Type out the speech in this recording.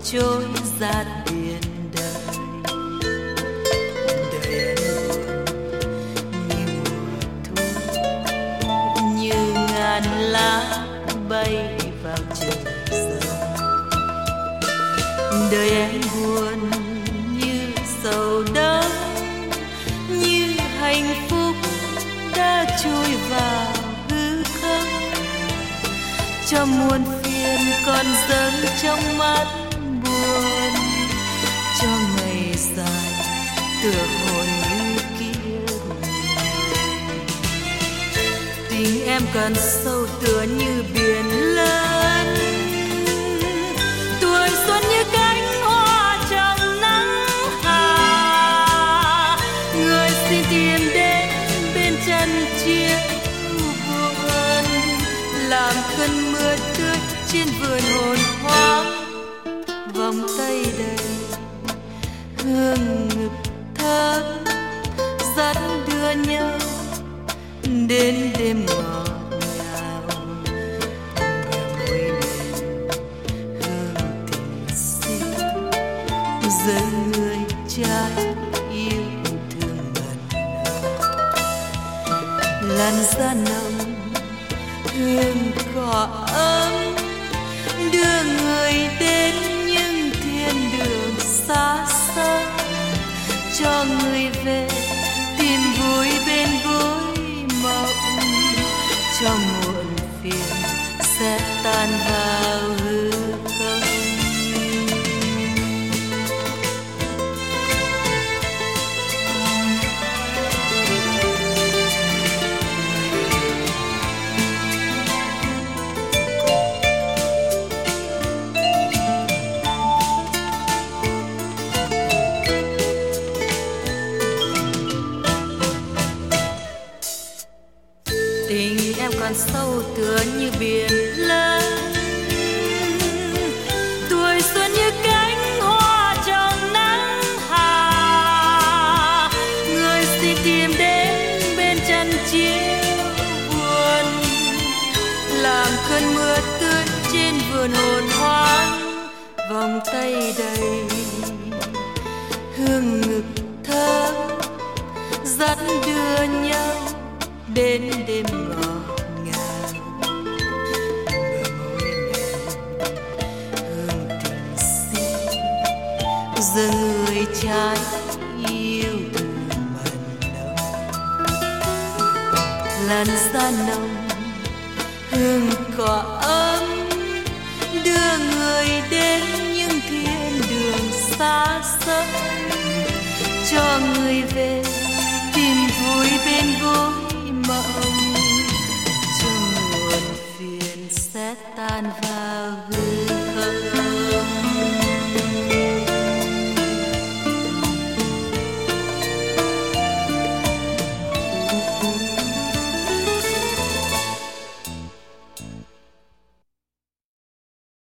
trôi giạt biển đời. Đời em buồn như mùa thu, như ngàn lá bay vào trời sâu. Đời em buồn như sầu đớn, như hạnh phúc đã chui vào hư không. Cho muôn phiền còn dâng trong mắt buồn, cho ngày dài tựa hồn như kiếp người. Tình em còn sâu tựa như biển lớn, tuổi xuân như cánh hoa trong nắng hà. Người xin tìm đến bên chân chiếc buồn, làm cơn mưa tươi trên vườn hồn hoang. Vòng tay đầy hương ngực thơm, dắt đưa nhau đến đêm ngọt ngào. Bờ môi mềm hương tình xinh, giờ người trai yêu thương mặn nồng. Làn da nồng hương cỏ ấm, đưa người đến những thiên đường xa xôi. Cho người về tìm vui bên vui mộng, cho muộn phiền sẽ tan vào hư không. Tình em còn sâu tựa như biển lớn, tuổi xuân như cánh hoa trong nắng hà. Người xin tìm đến bên chân chiều buồn, làm cơn mưa tươi trên vườn hồn hoang. Vòng tay đầy hương ngực thơm, dắt đưa nhau đến đêm ngọt ngào. Bờ môi mềm hương tình xinh, giờ người trai yêu thương mặn nồng. Làn da nồng hương cỏ ấm, đưa người đến những thiên đường xa xôi. Cho người về tìm vui bên vui mộng, cho muộn phiền sẽ tan vào hư